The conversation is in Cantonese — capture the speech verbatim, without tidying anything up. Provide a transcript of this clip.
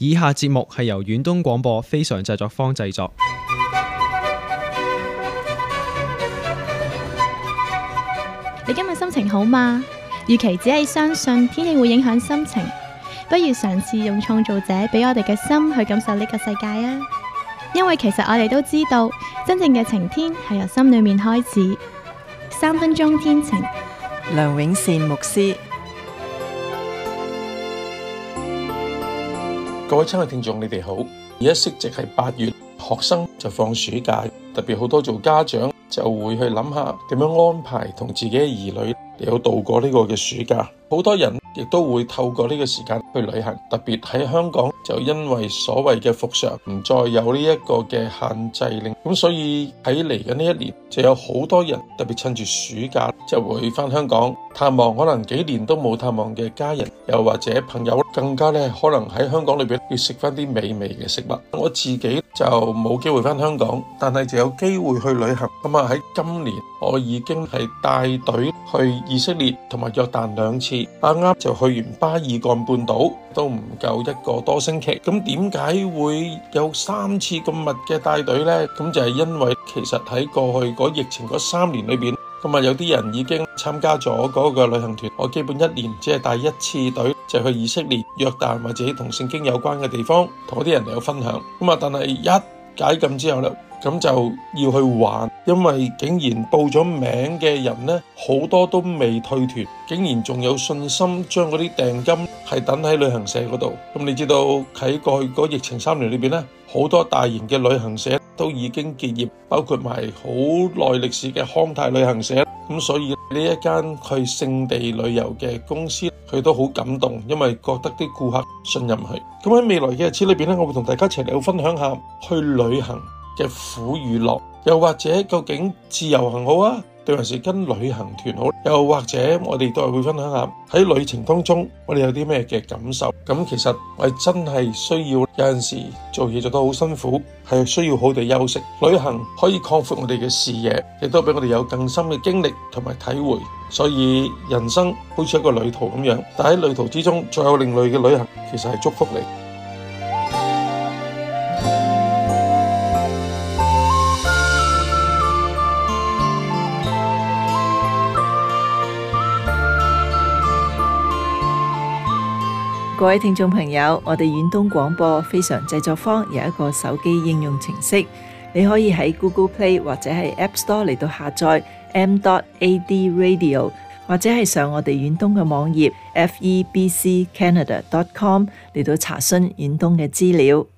以下節目係由遠東廣播非常製作坊製作。 你今日心情好嗎？與其只係相信天氣會影響心情，不如嘗試用創造者俾我哋嘅心去感受呢個世界啊！因為其實我哋都知道，真正嘅晴天係由心裏面開始。三分鐘天晴， 梁永善牧師。 各位親愛聽眾，你哋好。而家適值係八月，學生就放暑假，特別好多做家長就會去諗下點樣安排同自己嘅兒女嚟到度過呢個嘅暑假。好多人亦都會透過呢個時間去旅行，特別喺香港就因為所謂嘅復常唔再有呢一個嘅限制令，咁所以喺嚟緊呢一年就有好多人特別趁住暑假就會返香港探望可能幾年都冇探望嘅家人，又或者朋友，更加咧可能喺香港裏邊要食翻啲美味嘅食物。我自己就冇機會返香港，但係就有機會去旅行。咁啊喺今年我已經係帶隊去以色列同埋約旦兩次，啱啱就去完巴爾幹半島，都唔夠一個多星期。咁點解會有三次咁密嘅帶隊呢？咁就係因為其實喺過去嗰疫情嗰三年裏邊，咁啊有啲人已經參加咗嗰個旅行團，我基本一年只係帶一次隊，就去以色列、約旦或者同聖經有關嘅地方，同嗰啲人嚟有分享。咁啊，但係一解禁之後咧，咁就要去玩，因為竟然報咗名嘅人呢，好多都未退團，竟然仲有信心將嗰啲訂金係等喺旅行社嗰度。咁你知道喺過去嗰疫情三年裏邊呢，好多大型嘅旅行社都已經結業，包括埋好耐歷史嘅康泰旅行社。咁所以呢一間去聖地旅遊嘅公司，佢都好感動，因為覺得啲顧客信任佢。咁喺未來嘅日子裏邊咧，我會同大家一齊嚟分享下去旅行嘅苦與樂，又或者究竟自由行好啊，定還是跟旅行團好？又或者我哋都係會分享下喺旅程當中我哋有啲咩嘅感受。咁其實我哋真係需要有陣時做嘢做得好辛苦，係需要好地休息。旅行可以擴闊我哋嘅視野，亦都俾我哋有更深嘅經歷同埋體會。所以人生好似一個旅途咁樣，但喺旅途之中再有另類嘅旅行，其實係祝福你。 各位聽眾朋友，我哋遠東廣播非常製作坊有一個手機應用程式，你可以喺 Google Play 或者係 App Store 嚟到下載 m dot a d radio， 或者係上我哋遠東嘅網頁 f e b c canada dot com 嚟到查詢遠東嘅資料。